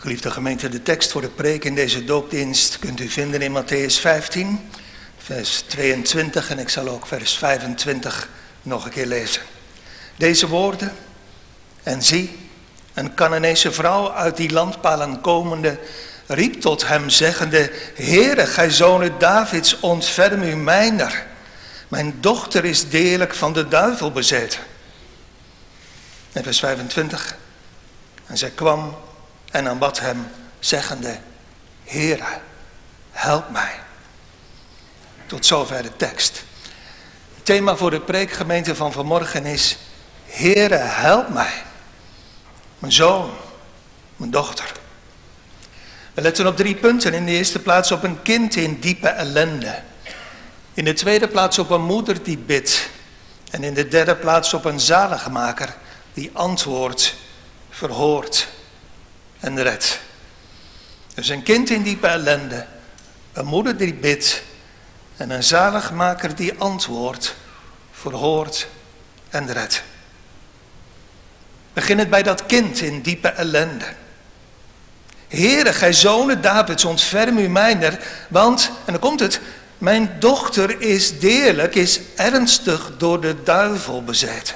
Geliefde gemeente, de tekst voor de preek in deze doopdienst kunt u vinden in Mattheüs 15, vers 22 en ik zal ook vers 25 nog een keer lezen. Deze woorden: en zie, een Canaanese vrouw uit die landpalen komende riep tot hem zeggende: Heere, gij zoon Davids, ontferm u mijner. Mijn dochter is deerlijk van de duivel bezeten. En vers 25. En zij kwam en aanbad hem, zeggende: Heere, help mij. Tot zover de tekst. Het thema voor de preekgemeente van vanmorgen is: Heere, help mij. Mijn zoon, mijn dochter. We letten op 3 punten. In de eerste plaats op een kind in diepe ellende. In de tweede plaats op een moeder die bidt. En in de derde plaats op een zaligmaker die antwoordt, verhoort en redt. Dus een kind in diepe ellende, een moeder die bidt en een zaligmaker die antwoordt, verhoort en redt. Begin het bij dat kind in diepe ellende. Heere, gij zonen Davids, ontferm u mijner, want, en dan komt het, mijn dochter is deerlijk, is ernstig door de duivel bezeten.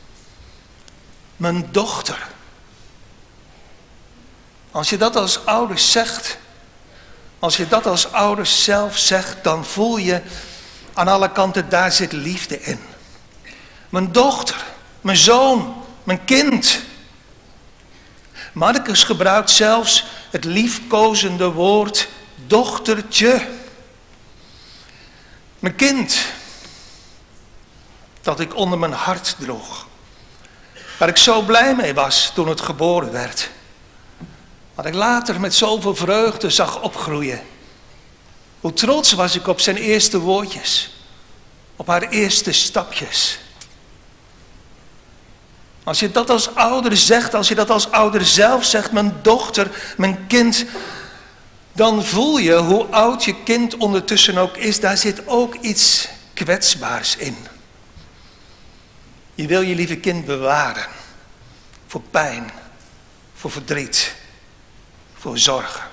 Mijn dochter. Als je dat als ouders zegt, als je dat als ouders zelf zegt, dan voel je aan alle kanten, daar zit liefde in. Mijn dochter, mijn zoon, mijn kind. Marcus gebruikt zelfs het liefkozende woord dochtertje. Mijn kind, dat ik onder mijn hart droeg. Waar ik zo blij mee was toen het geboren werd. Wat ik later met zoveel vreugde zag opgroeien. Hoe trots was ik op zijn eerste woordjes. Op haar eerste stapjes. Als je dat als ouder zegt, als je dat als ouder zelf zegt, mijn dochter, mijn kind, dan voel je hoe oud je kind ondertussen ook is, daar zit ook iets kwetsbaars in. Je wil je lieve kind bewaren. Voor pijn, voor verdriet, voor zorgen.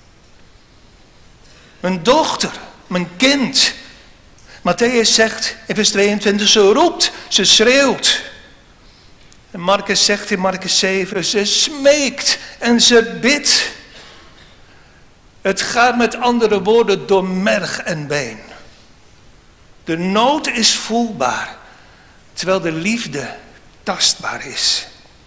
Mijn dochter, mijn kind. Mattheüs zegt in vers 22, ze roept, ze schreeuwt. En Marcus zegt in Marcus 7, ze smeekt en ze bidt. Het gaat met andere woorden door merg en been. De nood is voelbaar, terwijl de liefde tastbaar is.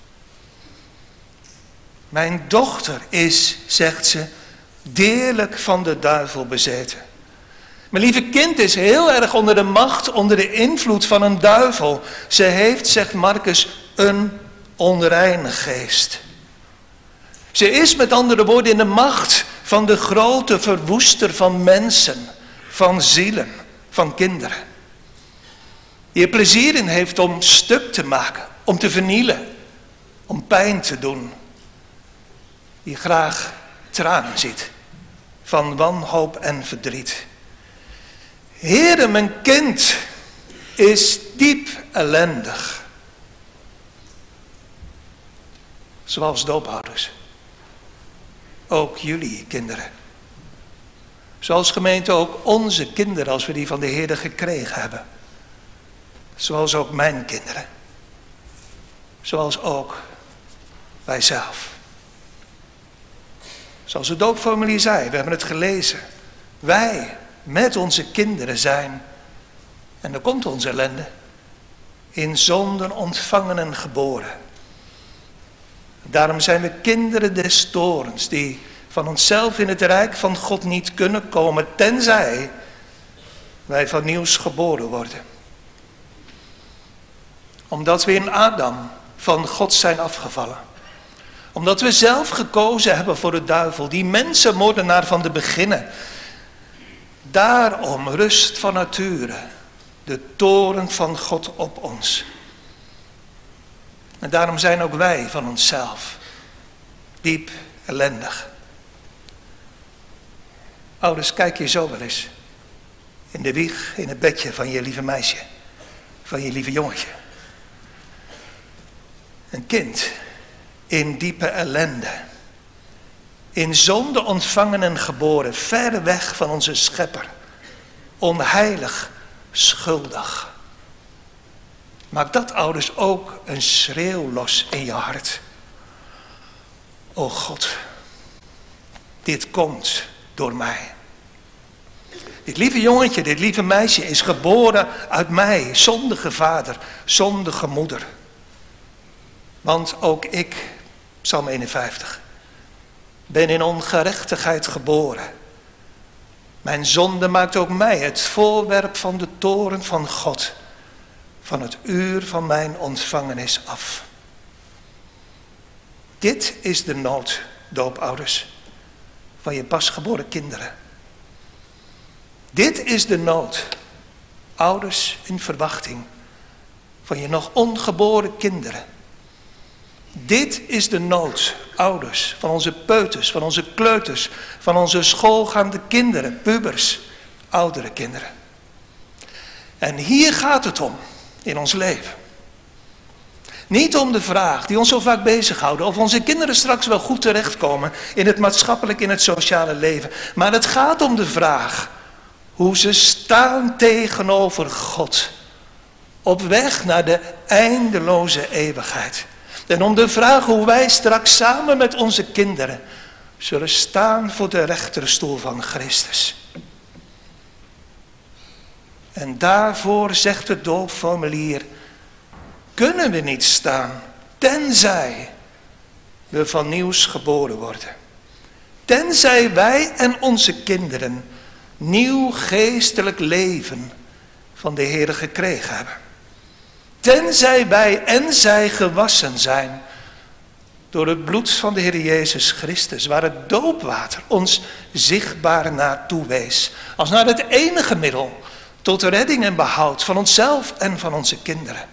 Mijn dochter is, zegt ze, deerlijk van de duivel bezeten. Mijn lieve kind is heel erg onder de macht, onder de invloed van een duivel. Ze heeft, zegt Marcus, een onreine geest. Ze is met andere woorden in de macht van de grote verwoester van mensen, van zielen, van kinderen. Die er plezier in heeft om stuk te maken, om te vernielen, om pijn te doen. Die graag tranen ziet van wanhoop en verdriet. Heere, mijn kind is diep ellendig. Zoals doopouders. Ook jullie kinderen. Zoals gemeente ook onze kinderen als we die van de Heer gekregen hebben. Zoals ook mijn kinderen. Zoals ook wij zelf. Zoals het doopformulier zei, we hebben het gelezen. Wij met onze kinderen zijn, en dan komt onze ellende, in zonden ontvangen en geboren. Daarom zijn we kinderen des torens, die van onszelf in het rijk van God niet kunnen komen, tenzij wij van nieuws geboren worden. Omdat we in Adam van God zijn afgevallen. Omdat we zelf gekozen hebben voor de duivel, die mensenmoordenaar van de beginnen. Daarom rust van nature de toren van God op ons. En daarom zijn ook wij van onszelf diep ellendig. Ouders, kijk je zo wel eens in de wieg, in het bedje van je lieve meisje, van je lieve jongetje. Een kind in diepe ellende. In zonde ontvangen en geboren, ver weg van onze schepper. Onheilig, schuldig. Maak dat, ouders, ook een schreeuw los in je hart. O God, dit komt door mij. Dit lieve jongetje, dit lieve meisje is geboren uit mij, zondige vader, zondige moeder. Want ook ik, Psalm 51, ben in ongerechtigheid geboren. Mijn zonde maakt ook mij het voorwerp van de toorn van God, van het uur van mijn ontvangenis af. Dit is de nood, doopouders, van je pasgeboren kinderen. Dit is de nood, ouders in verwachting, van je nog ongeboren kinderen. Dit is de nood, ouders, van onze peuters, van onze kleuters, van onze schoolgaande kinderen, pubers, oudere kinderen. En hier gaat het om in ons leven. Niet om de vraag die ons zo vaak bezighouden of onze kinderen straks wel goed terechtkomen in het maatschappelijk, in het sociale leven. Maar het gaat om de vraag hoe ze staan tegenover God op weg naar de eindeloze eeuwigheid. En om de vraag hoe wij straks samen met onze kinderen zullen staan voor de rechterstoel van Christus. En daarvoor zegt het doopformulier, kunnen we niet staan, tenzij we van nieuws geboren worden. Tenzij wij en onze kinderen nieuw geestelijk leven van de Heere gekregen hebben. Tenzij wij en zij gewassen zijn door het bloed van de Heer Jezus Christus, waar het doopwater ons zichtbaar naartoe wees, als naar het enige middel tot redding en behoud van onszelf en van onze kinderen.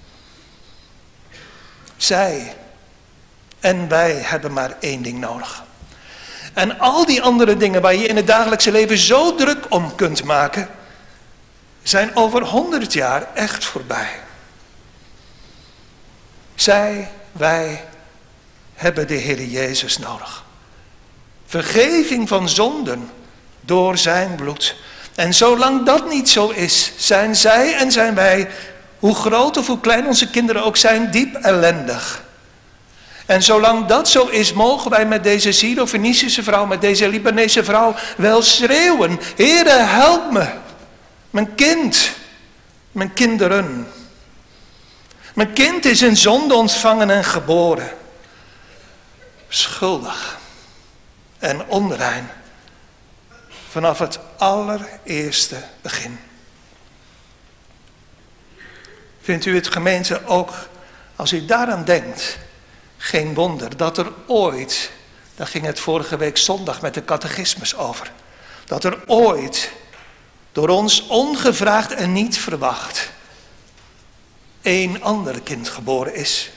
Zij en wij hebben maar één ding nodig. En al die andere dingen waar je in het dagelijkse leven zo druk om kunt maken, zijn over 100 jaar echt voorbij. Zij, wij hebben de Heer Jezus nodig. Vergeving van zonden door zijn bloed. En zolang dat niet zo is, zijn zij en zijn wij, hoe groot of hoe klein onze kinderen ook zijn, diep ellendig. En zolang dat zo is, mogen wij met deze Syro-Fenicische vrouw, met deze Libanese vrouw wel schreeuwen: Heere, help me, mijn kind, mijn kinderen. Mijn kind is in zonde ontvangen en geboren. Schuldig en onrein. Vanaf het allereerste begin. Vindt u het, gemeente, ook als u daaraan denkt, geen wonder dat er ooit, daar ging het vorige week zondag met de catechismus over, dat er ooit door ons ongevraagd en niet verwacht een ander kind geboren is.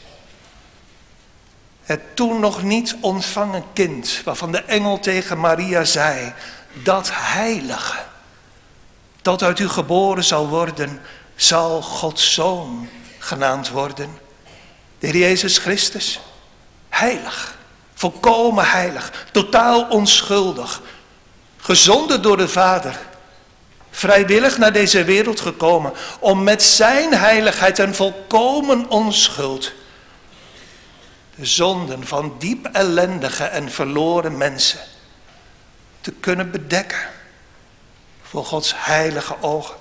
Het toen nog niet ontvangen kind, waarvan de engel tegen Maria zei, dat heilige, dat uit u geboren zal worden, zal Gods Zoon genaamd worden. De Heer Jezus Christus, heilig, volkomen heilig, totaal onschuldig, gezonden door de Vader, vrijwillig naar deze wereld gekomen om met zijn heiligheid en volkomen onschuld de zonden van diep ellendige en verloren mensen te kunnen bedekken voor Gods heilige ogen.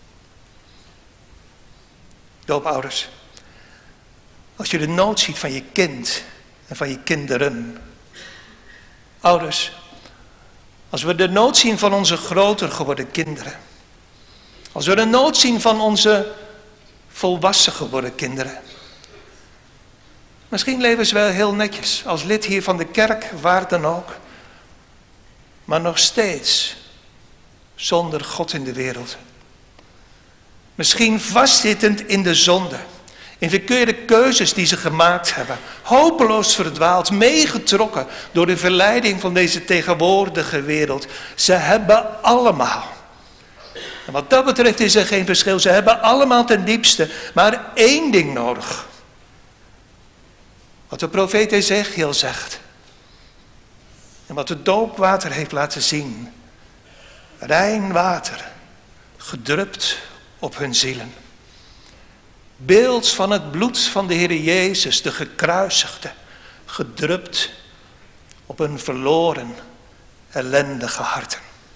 Doopouders, als je de nood ziet van je kind en van je kinderen. Ouders, als we de nood zien van onze groter geworden kinderen. Als we de nood zien van onze volwassen geworden kinderen. Misschien leven ze wel heel netjes, als lid hier van de kerk, waar dan ook. Maar nog steeds zonder God in de wereld. Misschien vastzittend in de zonde. In verkeerde keuzes die ze gemaakt hebben. Hopeloos verdwaald, meegetrokken door de verleiding van deze tegenwoordige wereld. Ze hebben allemaal. En wat dat betreft is er geen verschil. Ze hebben allemaal ten diepste maar één ding nodig. Wat de profeet Ezechiel zegt. En wat het doopwater heeft laten zien. Rein water, gedrupt op hun zielen. Beeld van het bloed van de Heer Jezus, de gekruisigde, gedrupt op hun verloren, ellendige harten.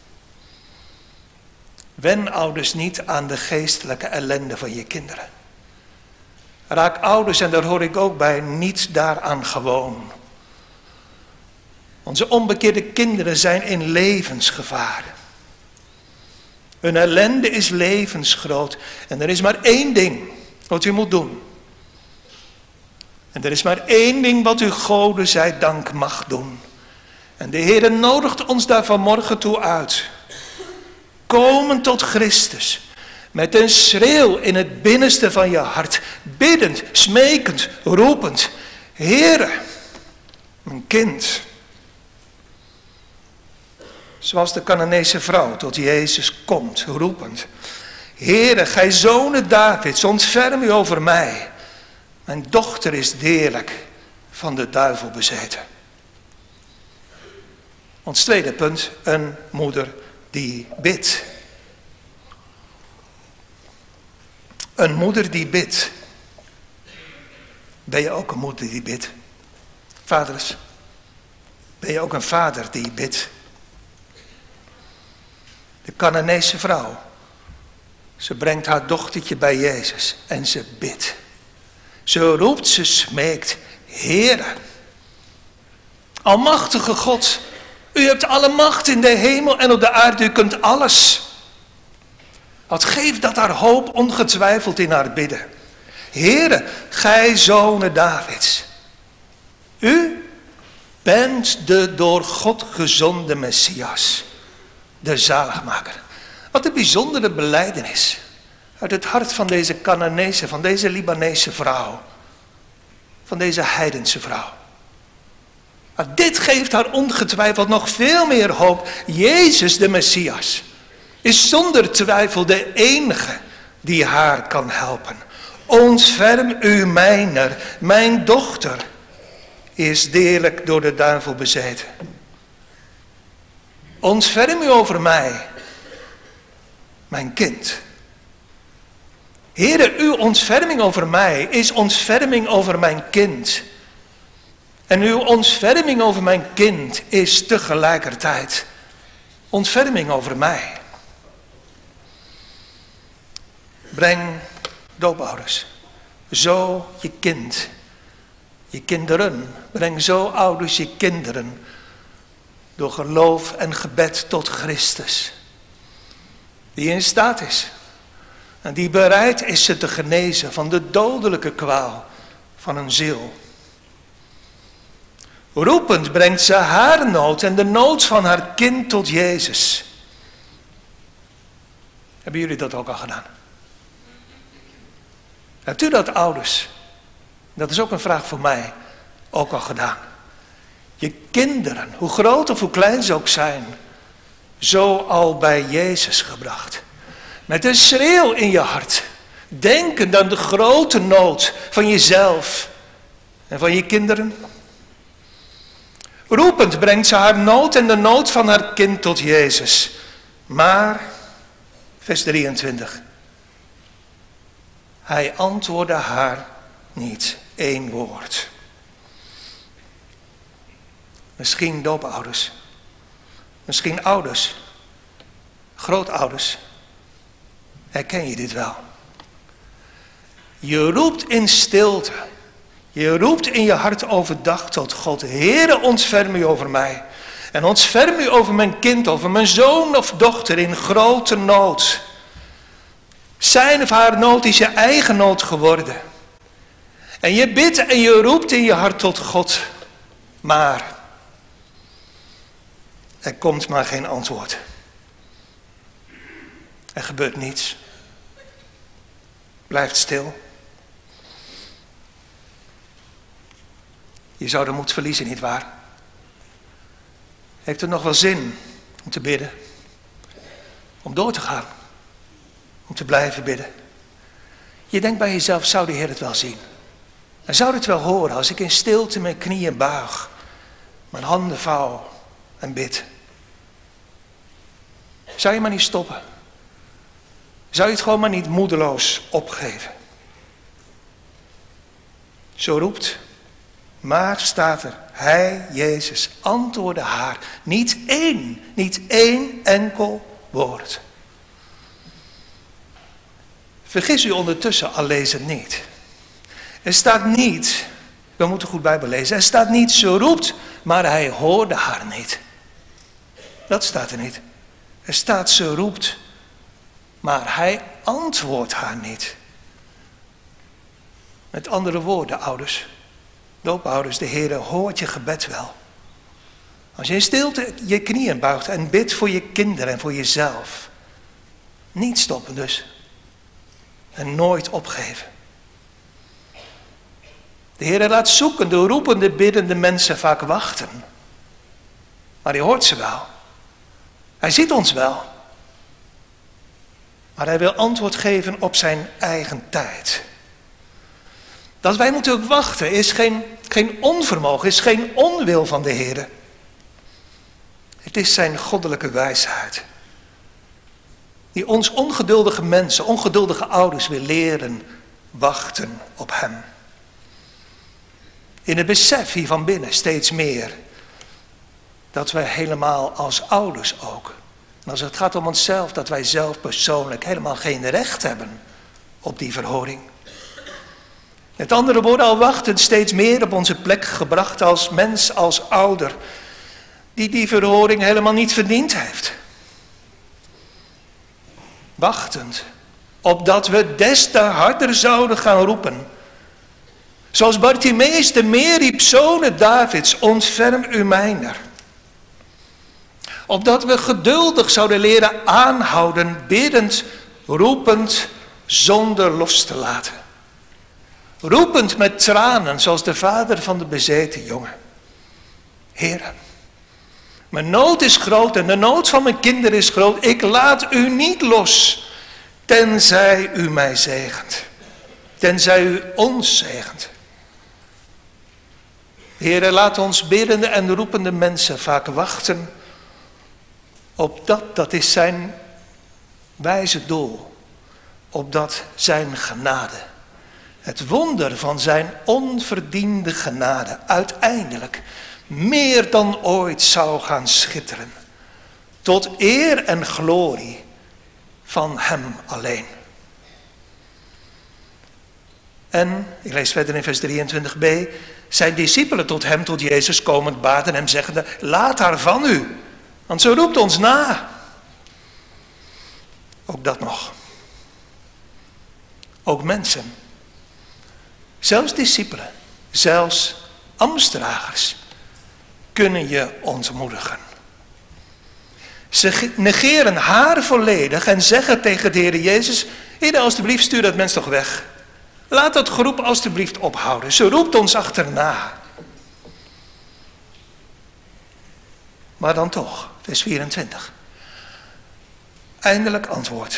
Wen ouders niet aan de geestelijke ellende van je kinderen. Raak ouders, en daar hoor ik ook bij, niet daaraan gewoon. Onze onbekeerde kinderen zijn in levensgevaar. Hun ellende is levensgroot. En er is maar één ding wat u moet doen. En er is maar één ding wat u Gode zij dank mag doen. En de Heer nodigt ons daar vanmorgen toe uit. Komen tot Christus. Met een schreeuw in het binnenste van je hart. Biddend, smekend, roepend. Heere, mijn kind. Zoals de Canaanese vrouw tot Jezus komt, roepend. Heere, gij zonen Davids, ontferm u over mij. Mijn dochter is deerlijk van de duivel bezeten. Ons tweede punt, een moeder die bidt. Een moeder die bidt. Ben je ook een moeder die bidt? Vaders, ben je ook een vader die bidt? De Canaanese vrouw, ze brengt haar dochtertje bij Jezus en ze bidt. Ze roept, ze smeekt, Heere, almachtige God, u hebt alle macht in de hemel en op de aarde, u kunt alles. Wat geeft dat haar hoop ongetwijfeld in haar bidden. Heere, gij zonen Davids, u bent de door God gezonde Messias, de zaligmaker. Wat een bijzondere belijdenis uit het hart van deze Canaanese, van deze Libanese vrouw, van deze heidense vrouw. Maar dit geeft haar ongetwijfeld nog veel meer hoop. Jezus de Messias is zonder twijfel de enige die haar kan helpen. Ontferm u mijner, mijn dochter is deerlijk door de duivel bezeten. Ontferm u over mij, mijn kind. Heere, uw ontferming over mij is ontferming over mijn kind. En uw ontferming over mijn kind is tegelijkertijd ontferming over mij. Breng doopouders zo je kind, je kinderen. Breng zo ouders je kinderen door geloof en gebed tot Christus. Die in staat is en die bereid is ze te genezen van de dodelijke kwaal van een ziel. Roepend brengt ze haar nood en de nood van haar kind tot Jezus. Hebben jullie dat ook al gedaan? Hebt u dat, ouders? Dat is ook een vraag voor mij. Ook al gedaan. Je kinderen, hoe groot of hoe klein ze ook zijn, zo al bij Jezus gebracht. Met een schreeuw in je hart. Denkend aan de grote nood van jezelf en van je kinderen. Roepend brengt ze haar nood en de nood van haar kind tot Jezus. Maar, vers 23. Hij antwoordde haar niet één woord. Misschien doopouders. Misschien ouders. Grootouders. Herken je dit wel? Je roept in stilte. Je roept in je hart overdag tot God. Heere, ontferm u over mij. En ontferm u over mijn kind, over mijn zoon of dochter in grote nood. Zijn of haar nood is je eigen nood geworden. En je bidt en je roept in je hart tot God. Maar er komt maar geen antwoord. Er gebeurt niets. Blijft stil. Je zou de moed verliezen, nietwaar? Heeft het nog wel zin om te bidden? Om door te gaan? Om te blijven bidden? Je denkt bij jezelf, zou de Heer het wel zien? En zou het wel horen als ik in stilte mijn knieën buig, mijn handen vouw en bid. Zou je maar niet stoppen? Zou je het gewoon maar niet moedeloos opgeven? Zo roept, maar staat er, hij, Jezus, antwoordde haar. Niet één enkel woord. Vergis u ondertussen al lezen niet. Er staat niet, we moeten goed Bijbel lezen, er staat niet, ze roept, maar hij hoorde haar niet. Dat staat er niet. Er staat, ze roept, maar hij antwoordt haar niet. Met andere woorden, ouders, doopouders, de Heer hoort je gebed wel. Als je in stilte je knieën buigt en bidt voor je kinderen en voor jezelf. Niet stoppen dus. En nooit opgeven. De Heer laat zoekende, roepende, biddende mensen vaak wachten. Maar hij hoort ze wel. Hij ziet ons wel. Maar hij wil antwoord geven op zijn eigen tijd. Dat wij moeten wachten is geen onvermogen, is geen onwil van de Heer. Het is zijn goddelijke wijsheid. Die ons ongeduldige mensen, ongeduldige ouders wil leren wachten op hem. In het besef hier van binnen steeds meer. Dat wij helemaal als ouders ook. En als het gaat om onszelf, dat wij zelf persoonlijk helemaal geen recht hebben op die verhoring. Met andere woorden, al wachten steeds meer op onze plek gebracht als mens, als ouder. Die verhoring helemaal niet verdiend heeft. Wachtend, opdat we des te harder zouden gaan roepen. Zoals Bartimeus de meer riep, Zone Davids, ontferm u mijner. Opdat we geduldig zouden leren aanhouden, biddend, roepend, zonder los te laten. Roepend met tranen, zoals de vader van de bezeten jongen. Heere, mijn nood is groot en de nood van mijn kinderen is groot. Ik laat u niet los, tenzij u mij zegent. Tenzij u ons zegent. Heere, laat ons biddende en roepende mensen vaak wachten op dat is zijn wijze doel. Op dat zijn genade. Het wonder van zijn onverdiende genade uiteindelijk meer dan ooit zou gaan schitteren. Tot eer en glorie van hem alleen. En, ik lees verder in vers 23b, zijn discipelen tot hem, tot Jezus komend baden hem zeggende, laat haar van u, want ze roept ons na. Ook dat nog. Ook mensen. Zelfs discipelen, zelfs ambtsdragers kunnen je ontmoedigen. Ze negeren haar volledig en zeggen tegen de Heer Jezus, Heer, alstublieft stuur dat mens toch weg. Laat dat geroep alstublieft ophouden. Ze roept ons achterna. Maar dan toch, vers 24. Eindelijk antwoord.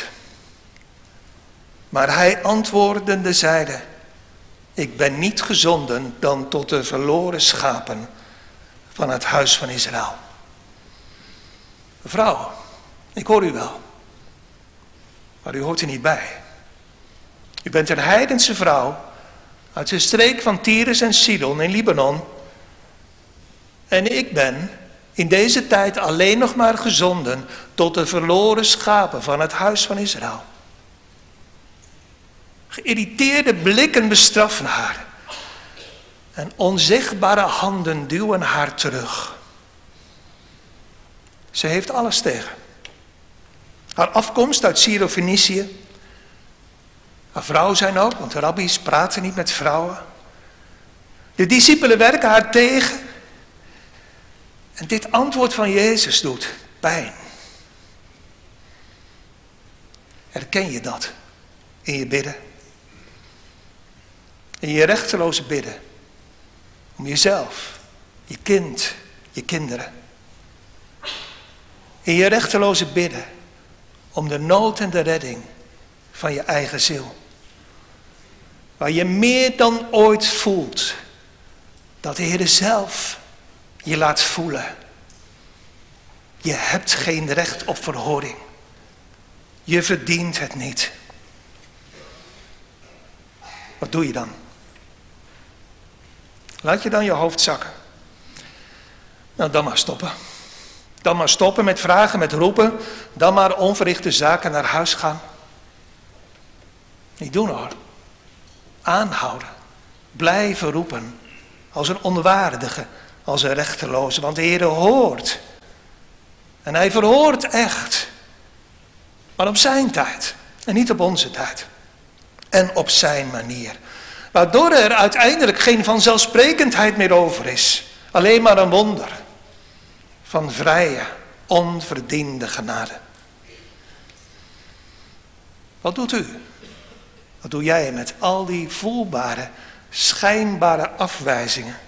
Maar hij antwoordende zeide, ik ben niet gezonden dan tot de verloren schapen van het huis van Israël. Mevrouw, ik hoor u wel, maar u hoort er niet bij. U bent een heidense vrouw uit de streek van Tyrus en Sidon in Libanon. En ik ben in deze tijd alleen nog maar gezonden tot de verloren schapen van het huis van Israël. Geïrriteerde blikken bestraffen haar. En onzichtbare handen duwen haar terug. Ze heeft alles tegen. Haar afkomst uit Syro-Fenicië. Haar vrouw zijn ook, want de rabbies praten niet met vrouwen. De discipelen werken haar tegen. En dit antwoord van Jezus doet pijn. Herken je dat in je bidden? In je rechteloze bidden. Om jezelf, je kind, je kinderen. In je rechteloze bidden. Om de nood en de redding van je eigen ziel. Waar je meer dan ooit voelt dat de Heer zelf je laat voelen. Je hebt geen recht op verhoring. Je verdient het niet. Wat doe je dan? Laat je dan je hoofd zakken? Nou, dan maar stoppen. Dan maar stoppen met vragen, met roepen. Dan maar onverrichte zaken naar huis gaan. Niet doen hoor. Aanhouden. Blijven roepen. Als een onwaardige, als een rechteloze. Want de Heer hoort. En hij verhoort echt. Maar op zijn tijd. En niet op onze tijd. En op zijn manier. Waardoor er uiteindelijk geen vanzelfsprekendheid meer over is. Alleen maar een wonder. Van vrije, onverdiende genade. Wat doet u? Wat doe jij met al die voelbare, schijnbare afwijzingen?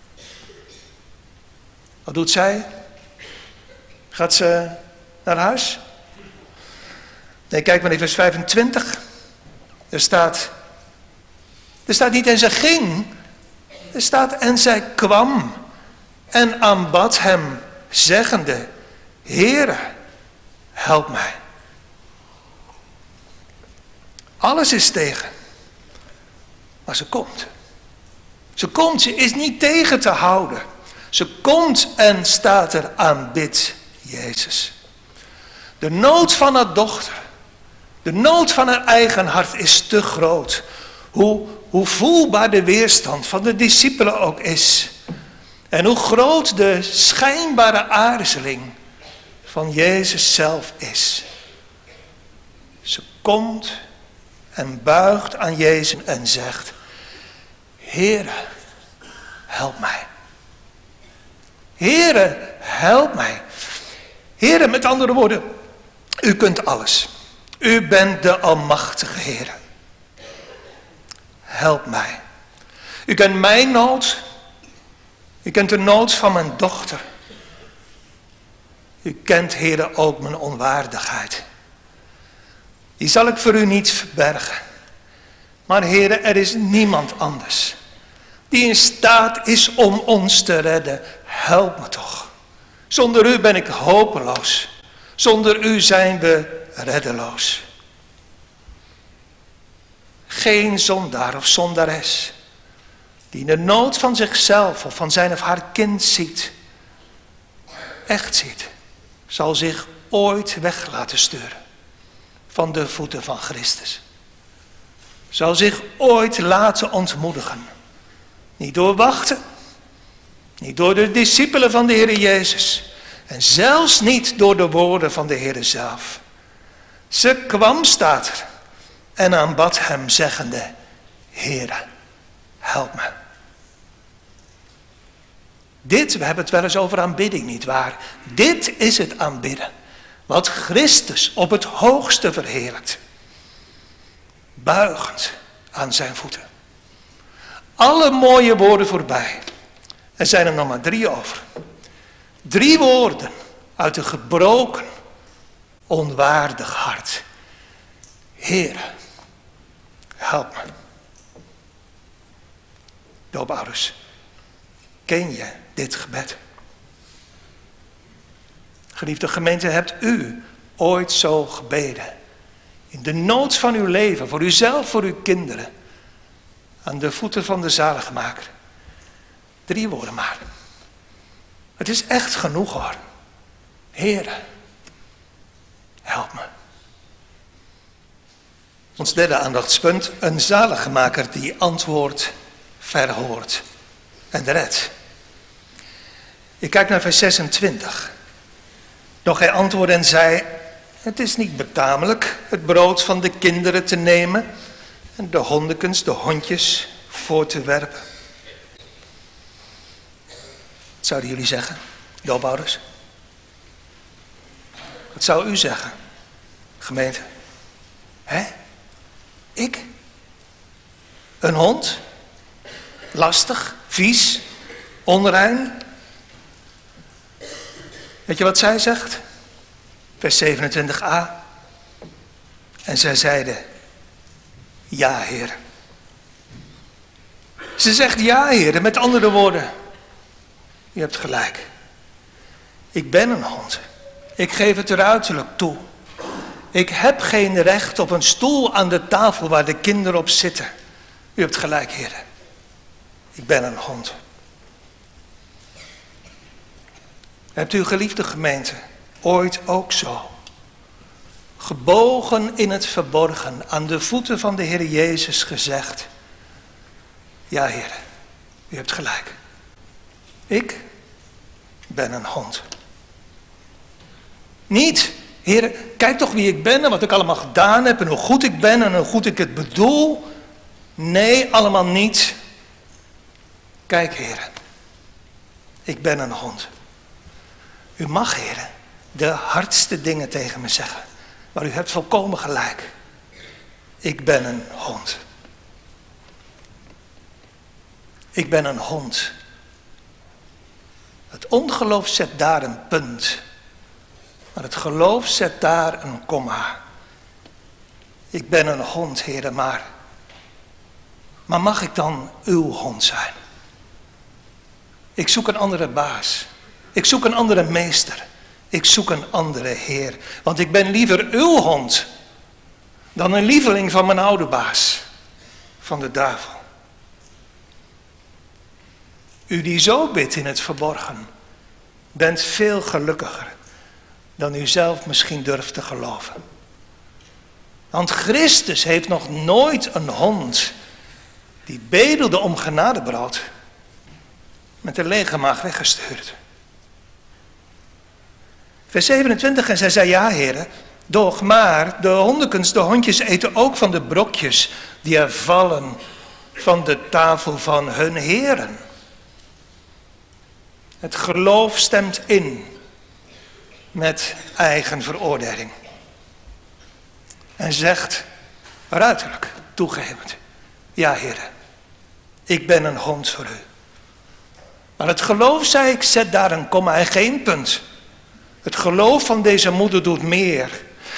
Wat doet zij? Gaat ze naar huis? Nee, kijk maar in vers 25. Er staat niet en zij ging. Er staat en zij kwam en aanbad hem, zeggende, Heere, help mij. Alles is tegen. Maar ze komt. Ze komt, ze is niet tegen te houden. Ze komt en staat er, aanbidt Jezus. De nood van haar dochter, de nood van haar eigen hart is te groot. Hoe voelbaar de weerstand van de discipelen ook is. En hoe groot de schijnbare aarzeling van Jezus zelf is. Ze komt en buigt aan Jezus en zegt, Heere, help mij. Heere, help mij. Heere, met andere woorden, u kunt alles. U bent de almachtige Heere. Help mij. U kent mijn nood. U kent de nood van mijn dochter. U kent, Heere, ook mijn onwaardigheid. Die zal ik voor u niet verbergen. Maar Heere, er is niemand anders die in staat is om ons te redden. Help me toch. Zonder u ben ik hopeloos. Zonder u zijn we reddeloos. Geen zondaar of zondares die de nood van zichzelf of van zijn of haar kind ziet, echt ziet, zal zich ooit weg laten sturen van de voeten van Christus. Zal zich ooit laten ontmoedigen. Niet door wachten, niet door de discipelen van de Heer Jezus en zelfs niet door de woorden van de Heer zelf. Ze kwam, staat er, en aanbad hem zeggende, Heere, help me. We hebben het wel eens over aanbidding, nietwaar? Dit is het aanbidden, wat Christus op het hoogste verheerlijkt. Buigend aan zijn voeten. Alle mooie woorden voorbij. Er zijn er nog maar 3 over. 3 woorden uit een gebroken, onwaardig hart. Heere, help me. Doopouders, ken je dit gebed? Geliefde gemeente, hebt u ooit zo gebeden? In de nood van uw leven, voor uzelf, voor uw kinderen. Aan de voeten van de zaligmaker. 3 woorden maar. Het is echt genoeg hoor. Heere, help me. Ons derde aandachtspunt. Een zaligmaker die antwoordt, verhoort en redt. Ik kijk naar vers 26. Doch hij antwoordde en zei, het is niet betamelijk het brood van de kinderen te nemen en de hondekens, de hondjes, voor te werpen. Wat zouden jullie zeggen, doopouders? Wat zou u zeggen, gemeente? Hè? Ik? Een hond? Lastig, vies, onrein? Weet je wat zij zegt? Vers 27a. En zij zeiden, ja, Heer. Ze zegt ja, Heer. Met andere woorden, u hebt gelijk. Ik ben een hond. Ik geef het ruiterlijk toe. Ik heb geen recht op een stoel aan de tafel waar de kinderen op zitten. U hebt gelijk, heren. Ik ben een hond. Hebt u, geliefde gemeente, ooit ook zo gebogen in het verborgen aan de voeten van de Heer Jezus gezegd: ja, heren, u hebt gelijk. Ik ben een hond. Niet, heren, kijk toch wie ik ben en wat ik allemaal gedaan heb en hoe goed ik ben en hoe goed ik het bedoel. Nee, allemaal niet. Kijk, heren, ik ben een hond. U mag, heren, de hardste dingen tegen me zeggen, maar u hebt volkomen gelijk. Ik ben een hond. Ik ben een hond. Het ongeloof zet daar een punt. Maar het geloof zet daar een komma. Ik ben een hond, heren, maar mag ik dan uw hond zijn? Ik zoek een andere baas. Ik zoek een andere meester. Ik zoek een andere heer. Want ik ben liever uw hond dan een lieveling van mijn oude baas, van de duivel. U die zo bidt in het verborgen, bent veel gelukkiger dan u zelf misschien durft te geloven. Want Christus heeft nog nooit een hond die bedelde om genadebrood met een lege maag weggestuurd. Vers 27, en zij zei: ja, heren, doch maar de hondenkens, de hondjes eten ook van de brokjes die er vallen van de tafel van hun heren. Het geloof stemt in met eigen veroordeling. En zegt ruiterlijk, toegevend: ja, heren, ik ben een hond voor u. Maar het geloof, zei ik, zet daar een komma en geen punt. Het geloof van deze moeder doet meer.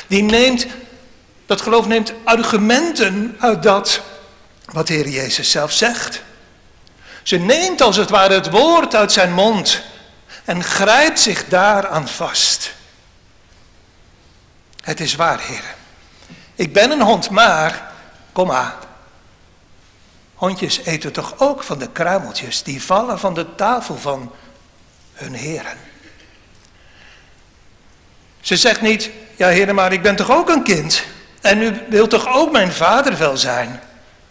Dat geloof neemt argumenten uit dat wat de Heer Jezus zelf zegt. Ze neemt als het ware het woord uit zijn mond en grijpt zich daaraan vast. Het is waar, heren. Ik ben een hond, maar, hondjes eten toch ook van de kruimeltjes die vallen van de tafel van hun heren. Ze zegt niet: ja, heren, maar ik ben toch ook een kind en u wilt toch ook mijn vader wel zijn?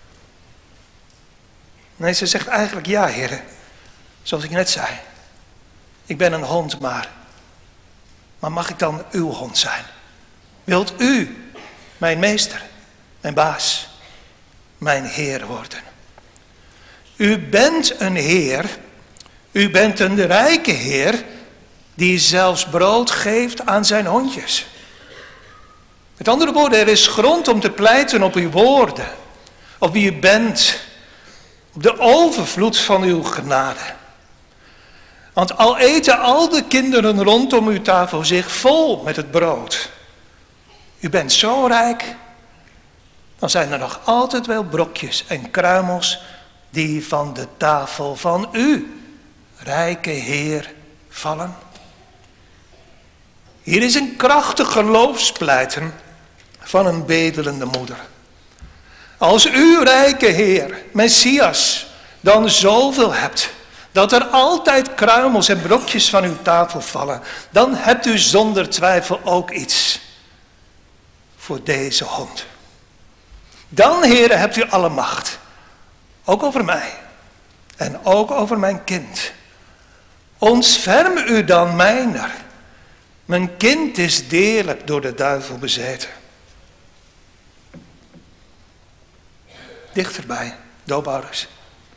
Nee, ze zegt eigenlijk: ja, heren, zoals ik net zei. Ik ben een hond, maar mag ik dan uw hond zijn? Wilt u mijn meester, mijn baas, mijn heer worden? U bent een heer, u bent een rijke heer die zelfs brood geeft aan zijn hondjes. Met andere woorden, er is grond om te pleiten op uw woorden, op wie u bent, op de overvloed van uw genade. Want al eten al de kinderen rondom uw tafel zich vol met het brood, u bent zo rijk, dan zijn er nog altijd wel brokjes en kruimels die van de tafel van u, rijke Heer, vallen. Hier is een krachtig geloofspleiten van een bedelende moeder. Als u, rijke Heer, Messias, dan zoveel hebt, dat er altijd kruimels en brokjes van uw tafel vallen, dan hebt u zonder twijfel ook iets voor deze hond. Dan, Heere, hebt u alle macht, ook over mij en ook over mijn kind. Ontferm u dan mijner. Mijn kind is deerlijk door de duivel bezeten. Dichterbij, doopouders.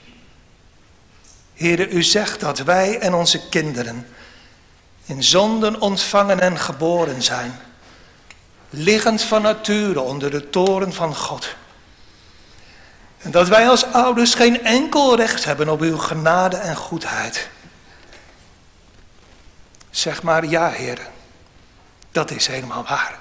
Heere, u zegt dat wij en onze kinderen in zonden ontvangen en geboren zijn, liggend van nature onder de toren van God. En dat wij als ouders geen enkel recht hebben op uw genade en goedheid. Zeg maar ja, Heer, dat is helemaal waar.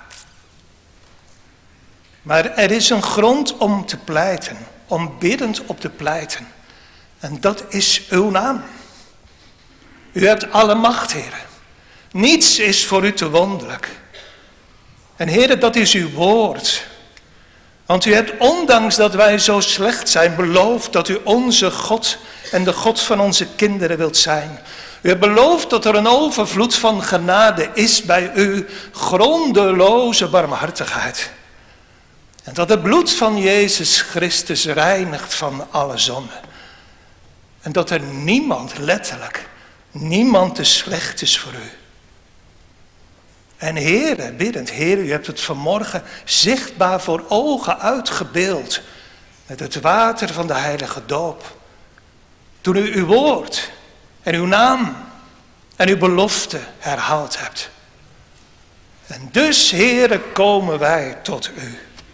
Maar er is een grond om te pleiten, om biddend op te pleiten. En dat is uw naam. U hebt alle macht, Heer. Niets is voor u te wonderlijk. En Heere, dat is uw woord. Want u hebt, ondanks dat wij zo slecht zijn, beloofd dat u onze God en de God van onze kinderen wilt zijn. U hebt beloofd dat er een overvloed van genade is bij u, grondeloze barmhartigheid. En dat het bloed van Jezus Christus reinigt van alle zonde. En dat er niemand, letterlijk, niemand te slecht is voor u. En Heere, biddend, Heere, u hebt het vanmorgen zichtbaar voor ogen uitgebeeld. Met het water van de heilige doop. Toen u uw woord en uw naam en uw belofte herhaald hebt. En dus, Heere, komen wij tot u.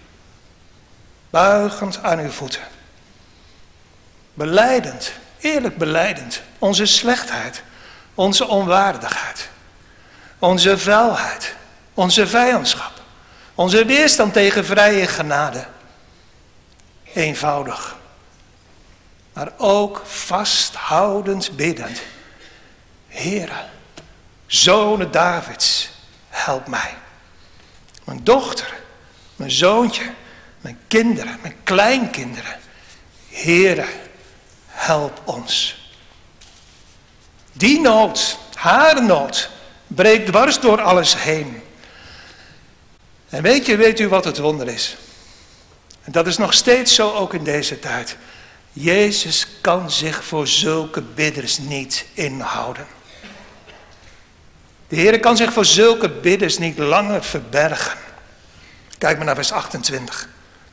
Buigend aan uw voeten. Belijdend, eerlijk belijdend, onze slechtheid, onze onwaardigheid. Onze vuilheid, onze vijandschap, onze weerstand tegen vrije genade. Eenvoudig, maar ook vasthoudend biddend. Heere, zonen Davids, help mij. Mijn dochter, mijn zoontje, mijn kinderen, mijn kleinkinderen. Heere, help ons. Die nood, haar nood, breekt dwars door alles heen. En weet u wat het wonder is? En dat is nog steeds zo ook in deze tijd. Jezus kan zich voor zulke bidders niet inhouden. De Heer kan zich voor zulke bidders niet langer verbergen. Kijk maar naar vers 28.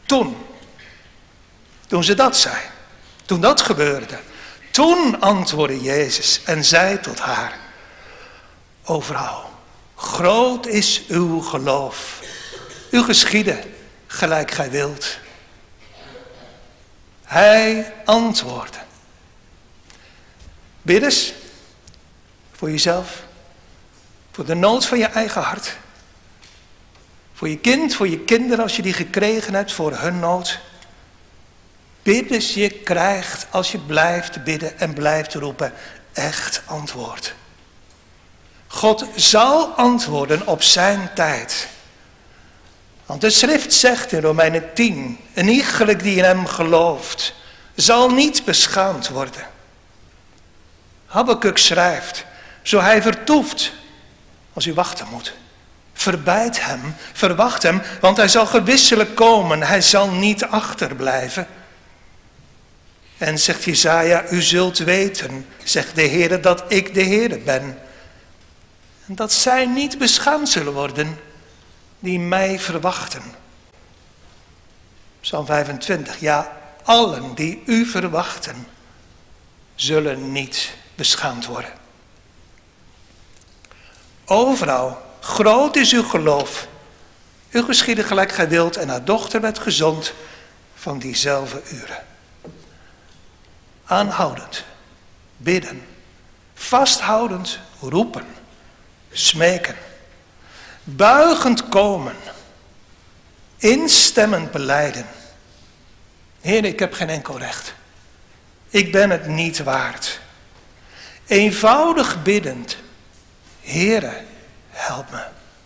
Toen ze dat zei, toen dat gebeurde, toen antwoordde Jezus en zei tot haar: O vrouw, groot is uw geloof. U geschieden gelijk gij wilt. Hij antwoordde. Bidders, voor jezelf, voor de nood van je eigen hart. Voor je kind, voor je kinderen als je die gekregen hebt, voor hun nood. Bidders, je krijgt als je blijft bidden en blijft roepen echt antwoord. God zal antwoorden op zijn tijd. Want de schrift zegt in Romeinen 10, een iegelijk die in hem gelooft, zal niet beschaamd worden. Habakuk schrijft, zo hij vertoeft, als u wachten moet. Verbeid hem, verwacht hem, want hij zal gewisselijk komen, hij zal niet achterblijven. En zegt Jesaja, u zult weten, zegt de Heere, dat ik de Heere ben. En dat zij niet beschaamd zullen worden die mij verwachten. Psalm 25, ja, allen die u verwachten, zullen niet beschaamd worden. O vrouw, groot is uw geloof. U geschiedde gelijk gij wilt en haar dochter werd gezond van diezelfde uren. Aanhoudend, bidden, vasthoudend, roepen, smeken, buigend komen, instemmend belijden. Heer, ik heb geen enkel recht. Ik ben het niet waard. Eenvoudig biddend, Heere, help me.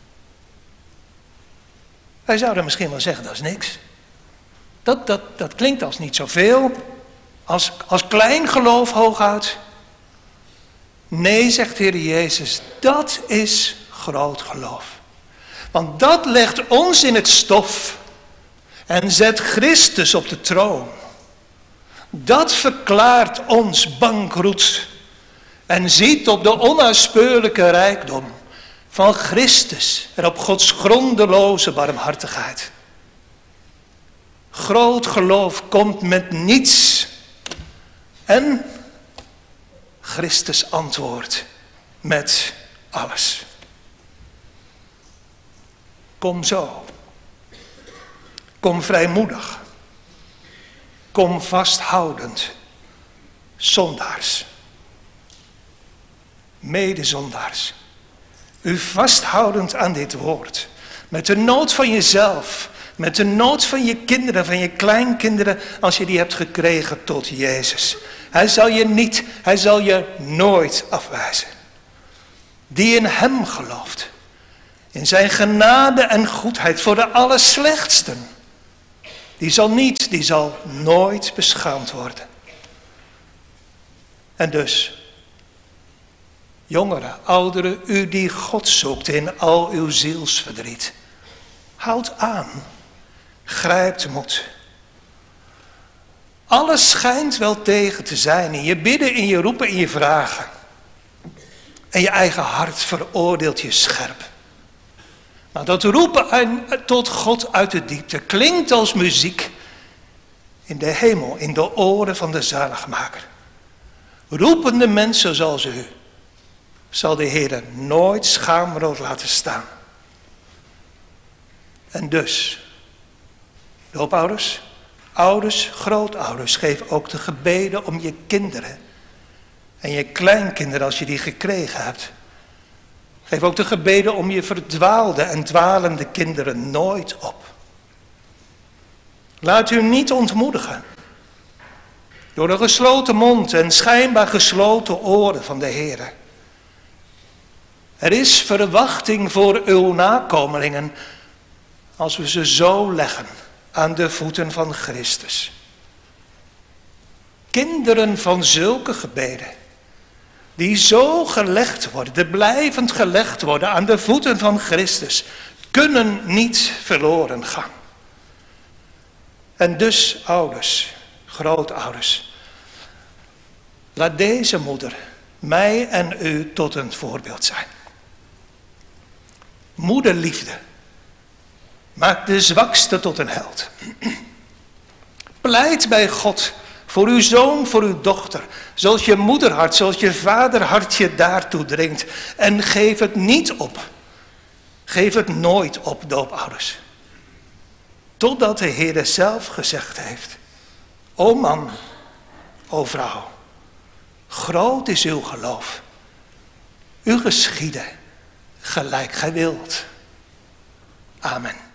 Wij zouden misschien wel zeggen, dat is niks. Dat klinkt als niet zoveel. Als klein geloof hooguit. Nee, zegt Heer Jezus, dat is groot geloof. Want dat legt ons in het stof en zet Christus op de troon. Dat verklaart ons bankroet en ziet op de onuitspeurlijke rijkdom van Christus en op Gods grondeloze barmhartigheid. Groot geloof komt met niets en Christus antwoordt met alles. Kom zo. Kom vrijmoedig. Kom vasthoudend. Zondaars. Medezondaars. U vasthoudend aan dit woord. Met de nood van jezelf. Met de nood van je kinderen, van je kleinkinderen. Als je die hebt gekregen tot Jezus. Hij zal je nooit afwijzen. die in hem gelooft, in zijn genade en goedheid voor de allerslechtsten, die zal nooit beschaamd worden. En dus, jongeren, ouderen, u die God zoekt in al uw zielsverdriet, houd aan, grijpt moed. Alles schijnt wel tegen te zijn in je bidden, in je roepen, in je vragen. En je eigen hart veroordeelt je scherp. Maar dat roepen tot God uit de diepte klinkt als muziek in de hemel, in de oren van de zaligmaker. Roepende mensen zoals u zal de Heer nooit schaamrood laten staan. En dus, doopouders, ouders, grootouders, geef ook de gebeden om je kinderen en je kleinkinderen als je die gekregen hebt. Geef ook de gebeden om je verdwaalde en dwalende kinderen nooit op. Laat u niet ontmoedigen door de gesloten mond en schijnbaar gesloten oren van de Heer. Er is verwachting voor uw nakomelingen als we ze zo leggen aan de voeten van Christus. Kinderen van zulke gebeden, die zo gelegd worden, blijvend gelegd worden aan de voeten van Christus, kunnen niet verloren gaan. En dus, ouders, grootouders, laat deze moeder mij en u tot een voorbeeld zijn. Moederliefde maakt de zwakste tot een held. Pleit bij God voor uw zoon, voor uw dochter, zoals je moederhart, zoals je vaderhart je daartoe dringt. En geef het niet op. Geef het nooit op, doopouders. Totdat de Heer zelf gezegd heeft: o man, o vrouw, groot is uw geloof. U geschieden gelijk gij wilt. Amen.